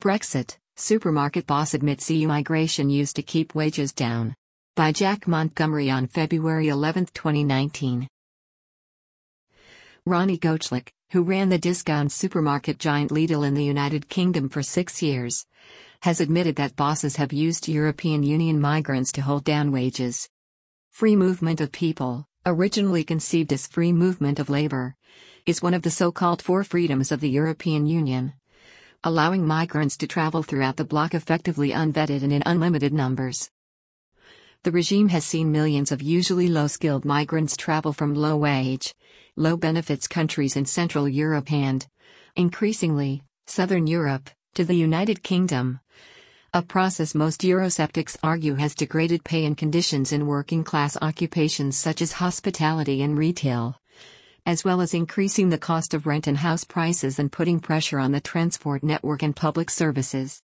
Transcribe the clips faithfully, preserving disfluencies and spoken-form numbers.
Brexit, supermarket boss admits E U migration used to keep wages down. By Jack Montgomery on February eleventh, twenty nineteen. Ronnie Gottschalk, who ran the discount supermarket giant Lidl in the United Kingdom for six years, has admitted that bosses have used European Union migrants to hold down wages. Free movement of people, originally conceived as free movement of labor, is one of the so-called four freedoms of the European Union, allowing migrants to travel throughout the bloc effectively unvetted and in unlimited numbers. The regime has seen millions of usually low-skilled migrants travel from low-wage, low-benefits countries in Central Europe and, increasingly, Southern Europe, to the United Kingdom, a process most Eurosceptics argue has degraded pay and conditions in working-class occupations such as hospitality and retail, as well as increasing the cost of rent and house prices and putting pressure on the transport network and public services.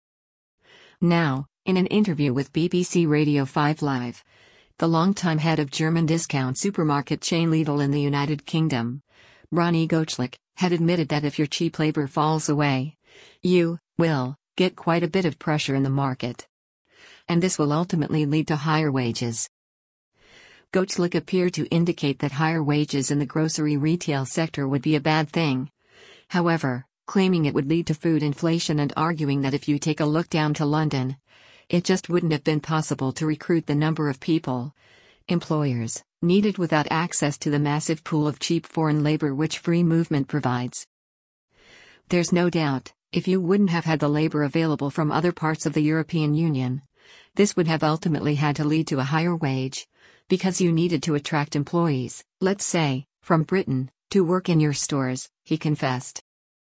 Now, in an interview with B B C Radio five Live, the longtime head of German discount supermarket chain Lidl in the United Kingdom, Ronnie Gottschalk, had admitted that if your cheap labor falls away, you will get quite a bit of pressure in the market. And this will ultimately lead to higher wages. Gottschalk appeared to indicate that higher wages in the grocery retail sector would be a bad thing. However, claiming it would lead to food inflation and arguing that if you take a look down to London, it just wouldn't have been possible to recruit the number of people, employers, needed without access to the massive pool of cheap foreign labor which free movement provides. There's no doubt, if you wouldn't have had the labor available from other parts of the European Union, this would have ultimately had to lead to a higher wage, because you needed to attract employees, let's say, from Britain, to work in your stores, he confessed.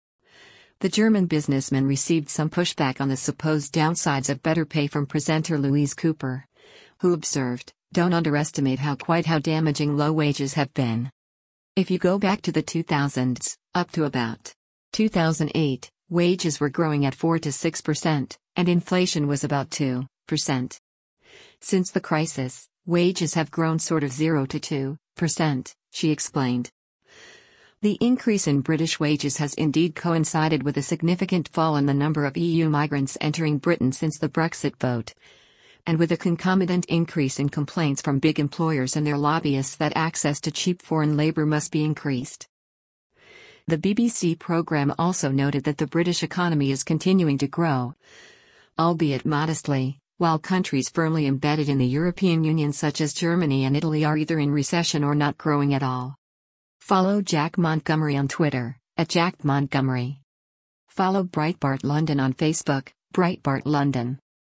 The German businessman received some pushback on the supposed downsides of better pay from presenter Louise Cooper, who observed, "Don't underestimate how quite how damaging low wages have been. If you go back to the two thousands, up to about two thousand eight, wages were growing at four to six percent, and inflation was about two percent. Since the crisis, wages have grown sort of zero to two percent, she explained. The increase in British wages has indeed coincided with a significant fall in the number of E U migrants entering Britain since the Brexit vote, and with a concomitant increase in complaints from big employers and their lobbyists that access to cheap foreign labour must be increased. The B B C programme also noted that the British economy is continuing to grow, albeit modestly, while countries firmly embedded in the European Union such as Germany and Italy are either in recession or not growing at all. Follow Jack Montgomery on Twitter, at Jack Montgomery. Follow Breitbart London on Facebook, Breitbart London.